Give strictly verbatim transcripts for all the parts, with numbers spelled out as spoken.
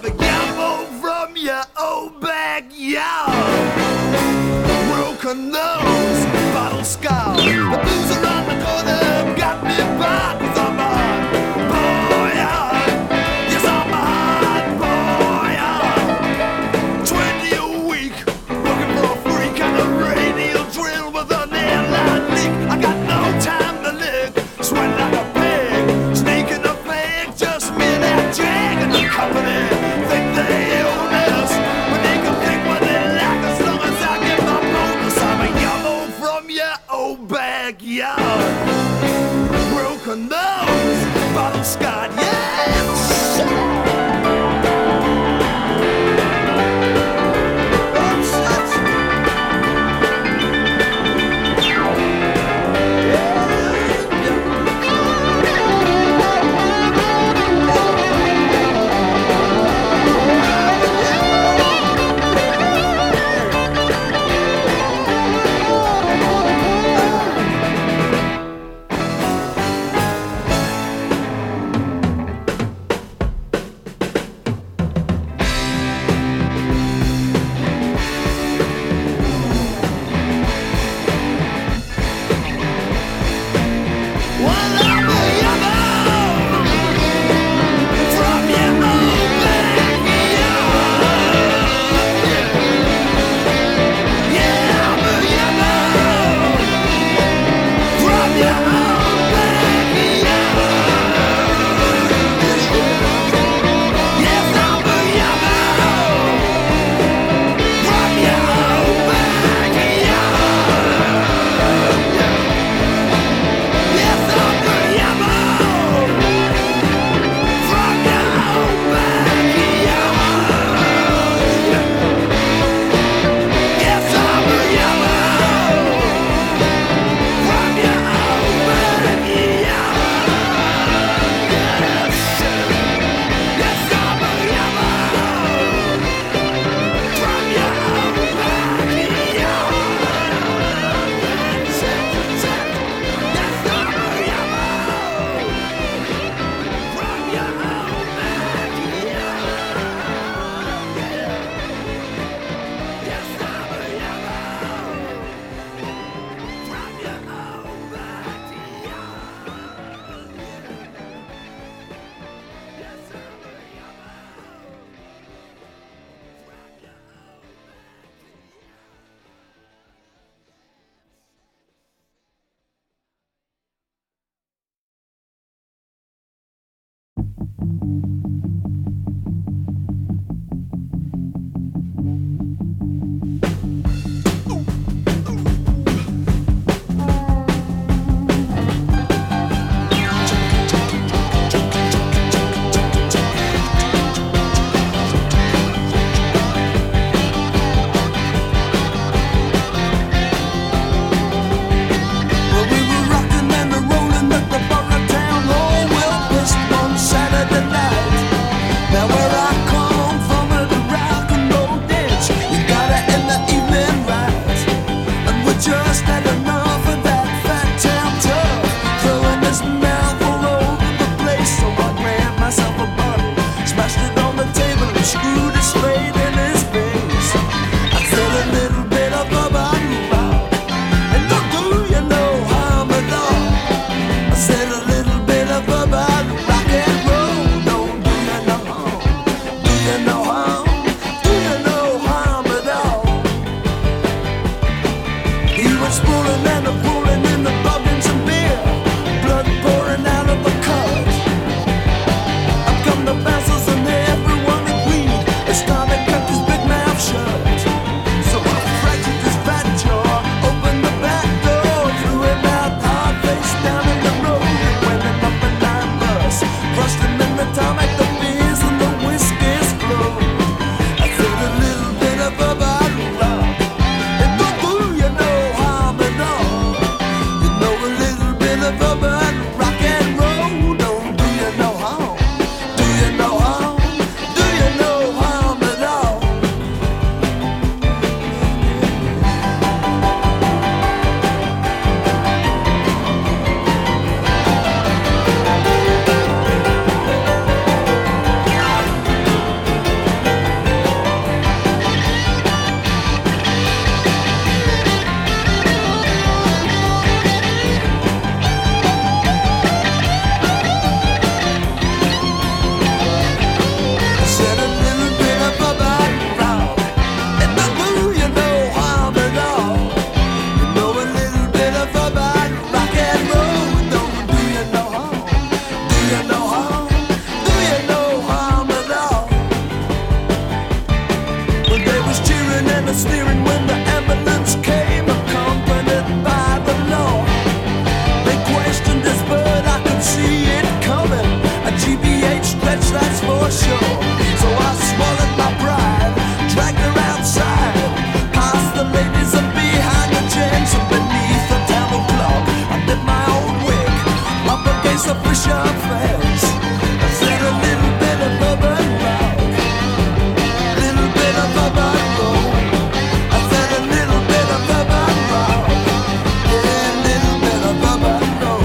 I'm a gamble from your old backyard. Broken nose, bottle skull. The blues around the corner got me back. Cause I'm a hard boy, yeah. Yes, I'm a hard boy, yeah. Twenty a week, working for a freak on a radial drill with an airline leak. I got no time to lick, sweat like a pig, snake in the pig, just me and that drag in the company. Think they own us, but they can think what they like as long as I get my bonus. I'm a yellow from your old backyard. Broken nose, bottle Scott, yeah. Saturday night. wish our friends said a little bit of bubble rock, little bit of bubble roll. I said a little bit of bubble rock, yeah, a little bit of bubble roll.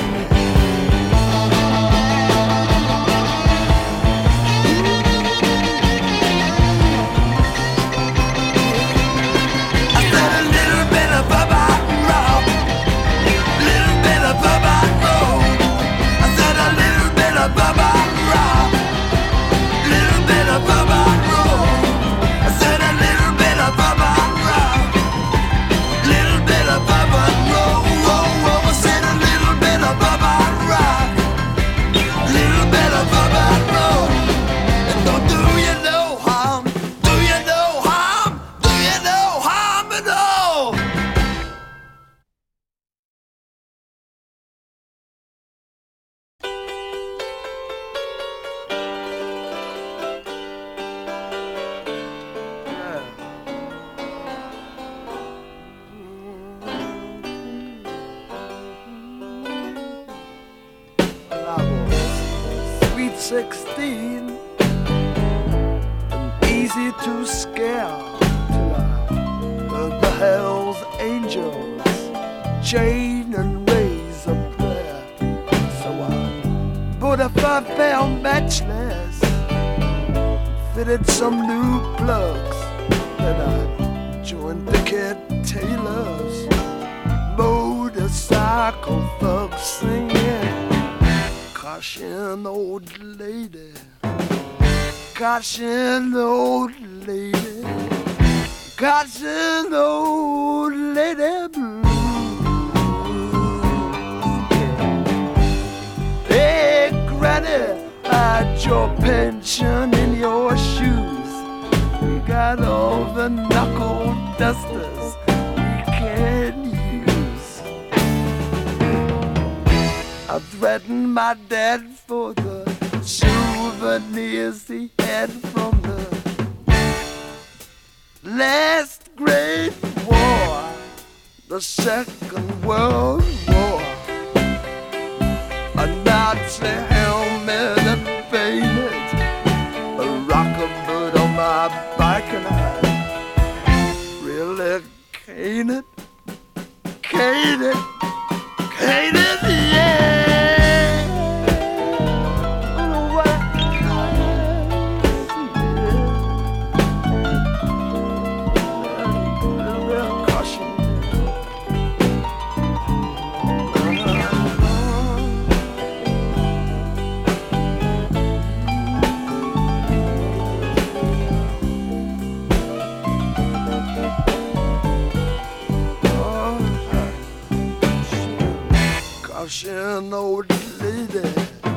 I said a little bit of bubble rock, little bit of bubble roll. I said a little bit of bubble rock, little bit of bubble roll. I said a little bit of bubble rock, little bit of bubble roll. Whoa, whoa. I said a little bit of bubble rock, little bit of bubble roll. And don't do you no harm, do you no harm, do you no harm at all. I was sweet sixteen and easy to scare till I heard the Hell's Angels chain and raise a prayer. So I put a five pound matchless, fitted some new plugs, then I joined the Kid Taylors motorcycle thugs singing, caution old lady, caution old lady, caution old lady blues. Hey granny, hide your pension in your shoes. We got all the knuckle dusters we can use. I threatened my dad for the souvenirs he had from the last great war, the Second World War. A Nazi helmet and bayonet, a rockabird on my bike, and I really caned it, caned it, caned it, yeah. Caution old lady,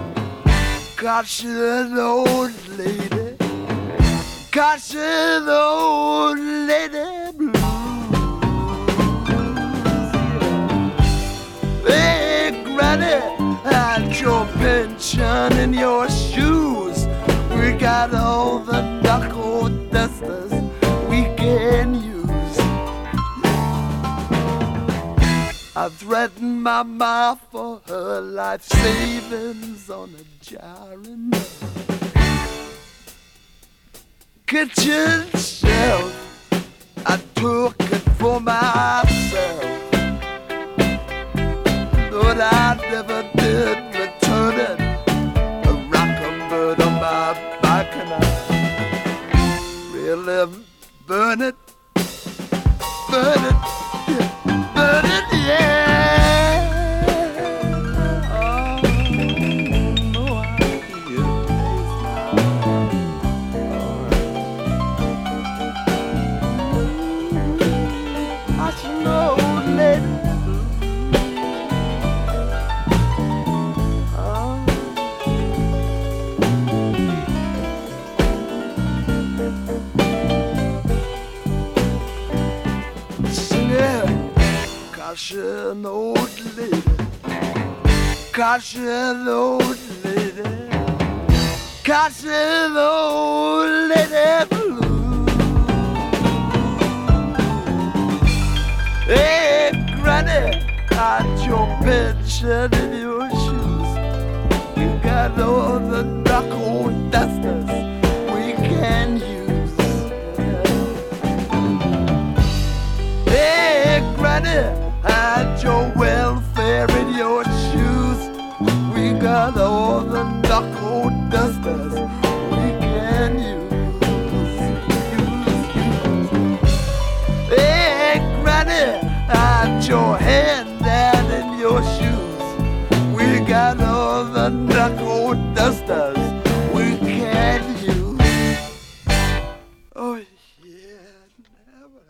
caution old lady, caution old lady blues. Hey granny, hide your pension in your shoes. We got all the knuckle dusters we can use. I threatened my ma for her life savings on a jarring kitchen shelf. I took it for myself, but I never did return it. A rockabird on my back, and I really burn it, burn it, burn it, yeah. Caution old lady, caution old lady, caution old lady blues. Hey granny, hide your pension in your shoes. got all the knuckle dusters we can use. Hey, Granny, hide your welfare in your shoes. We got all the knuckle dusters we can use. Use, use. Hey, Granny, hide your hand down in your shoes. We got all the knuckle dusters we can use. Oh yeah, never.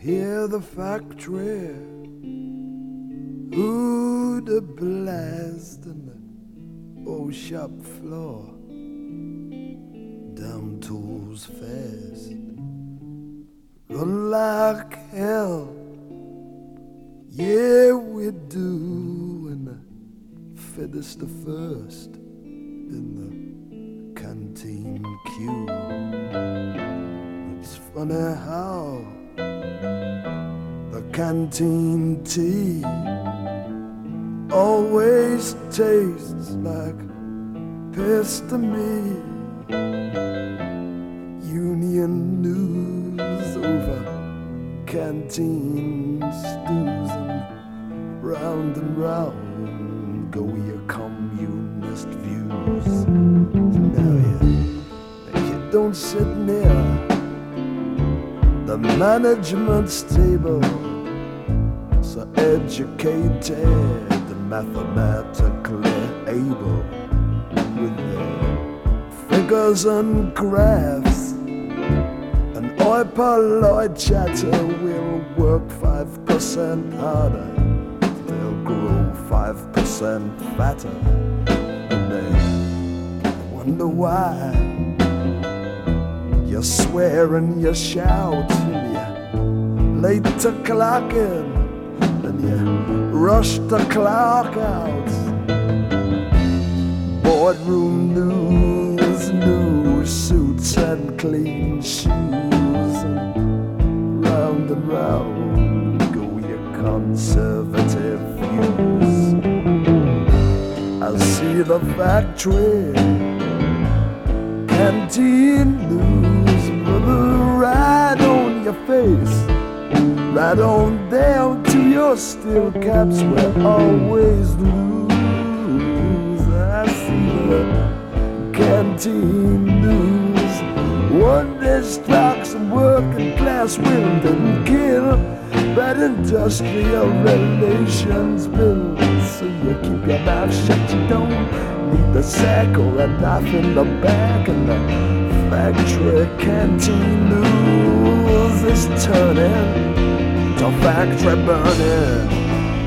hear the factory, ooh, the blast and the old shop floor. Down tools fast, run like hell. Yeah, we do, and the fittest the first in the canteen queue. It's funny how the canteen tea always tastes like piss to me. Union news over canteen stews, and round and round go your communist views. Now you, you don't sit near the management's table, so educated and mathematically able with their figures and graphs. An oi polite chatter will work five percent harder, they'll grow five percent fatter, and they wonder why you swear and you shout and you're late to clock in and you rush the clock out. Boardroom news, new suits and clean shoes, and round and round go your conservative views. I see the factory canteen news, brother, right on your face, right on down to your steel caps will always lose. I see the canteen news, one day strikes some working class women and kill bad industrial relations bill. So you keep your mouth shut, you don't need the sack or a knife in the back, and the factory canteen news is turning to factory burning.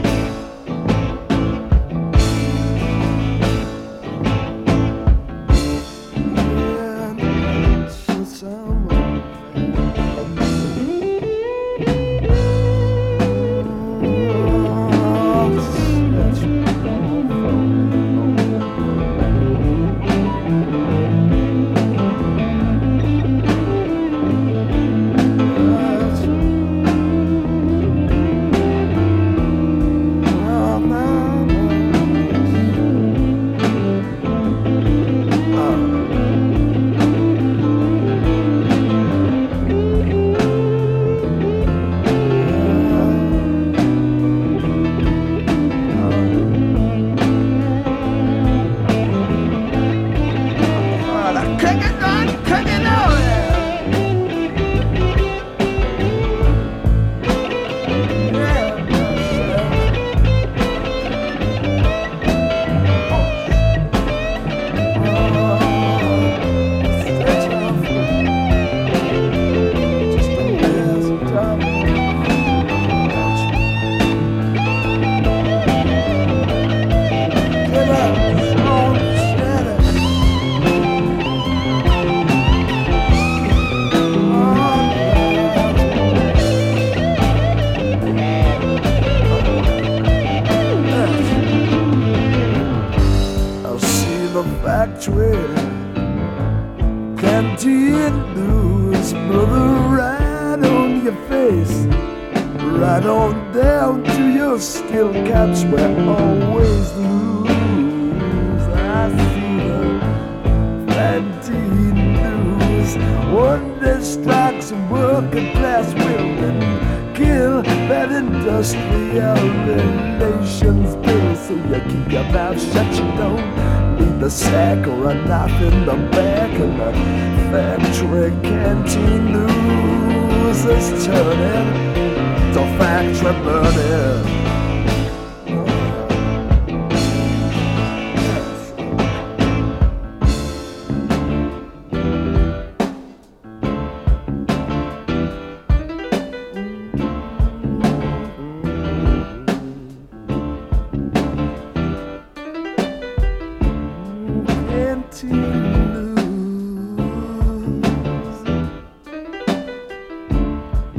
Canteen news, brother, right on your face, right on down to your steel caps will always lose. I see the canteen news, one day strikes and working class will then kill that industrial relations bill. So you keep your mouth shut, you don't need the sack or a knife in the back, and the factory canteen news is turning to factory burning.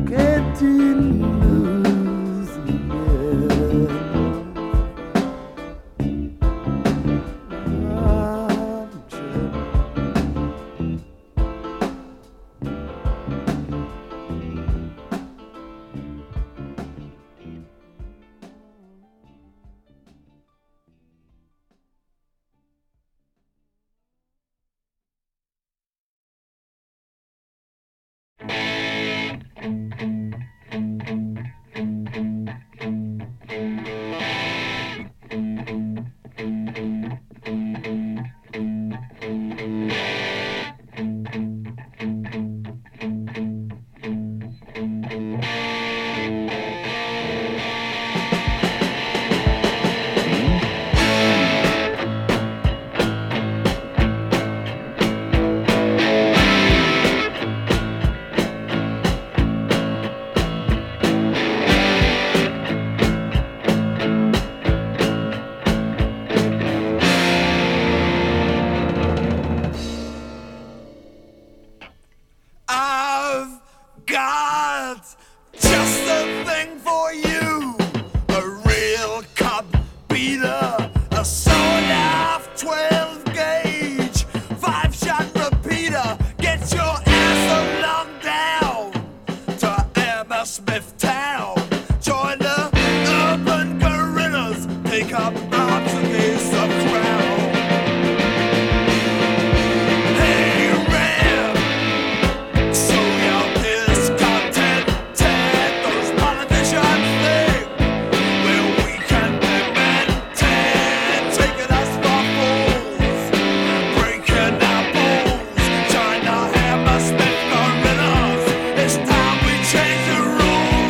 continues again. I'm chilling. I've got just the thing for you. A real cub beater, a sawed off twelve gauge, five shot repeater. Get your ass along down to Hammersmith Town. Join the urban guerrillas, take up arms against the crowd. It's time we change the rules.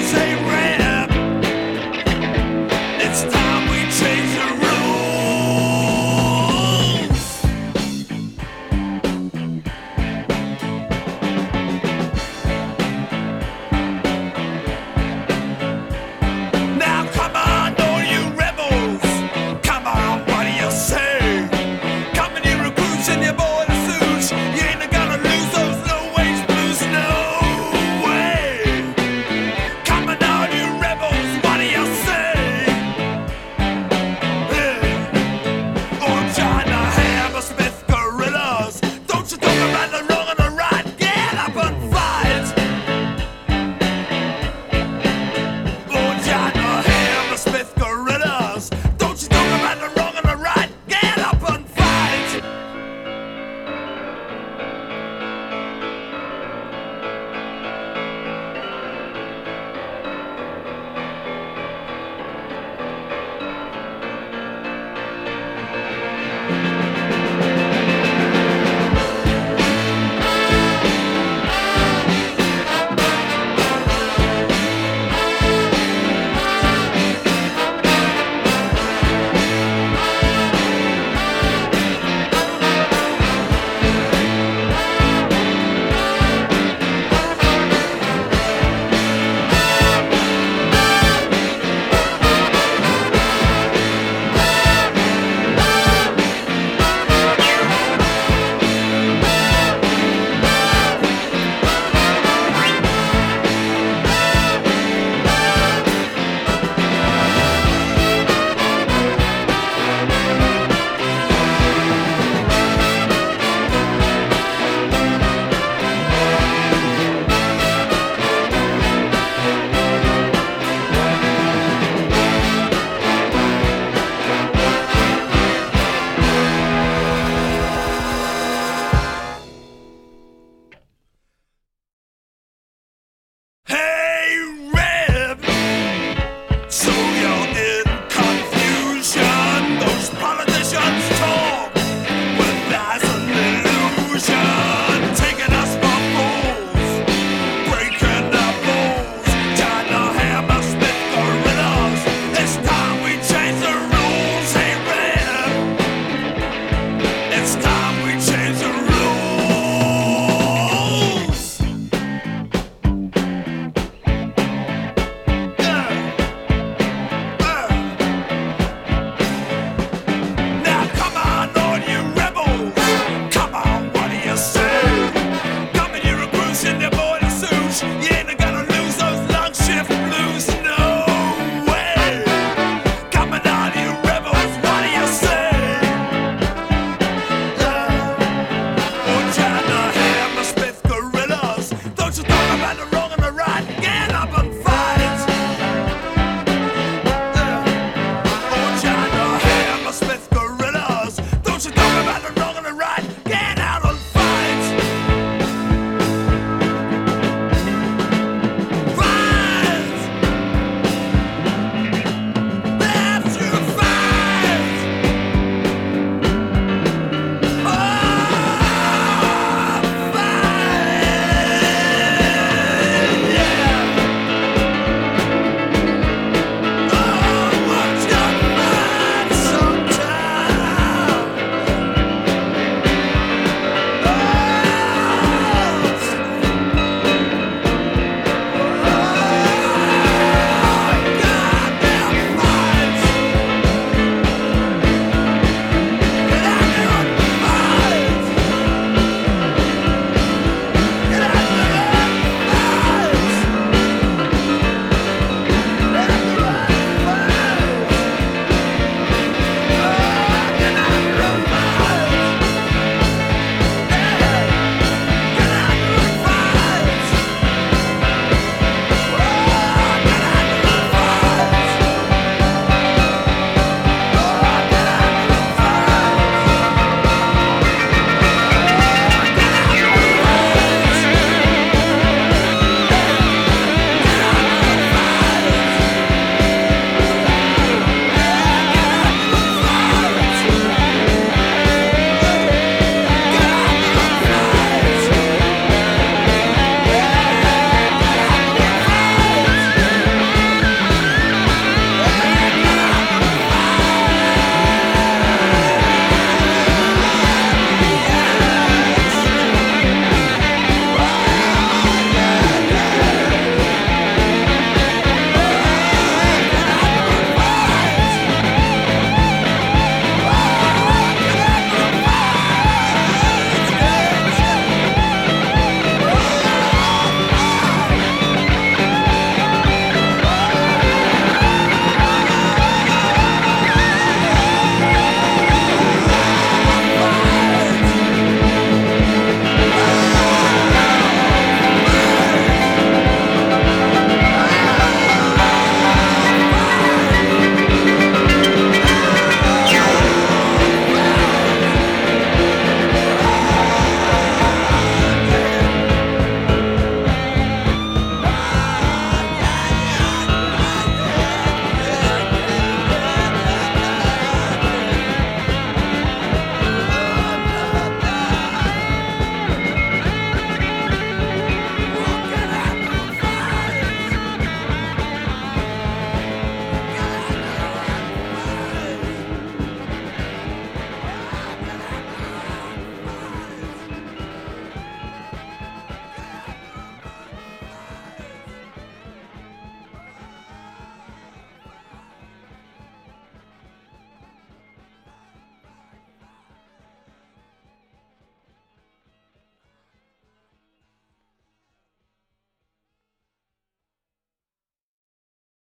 a run, get up and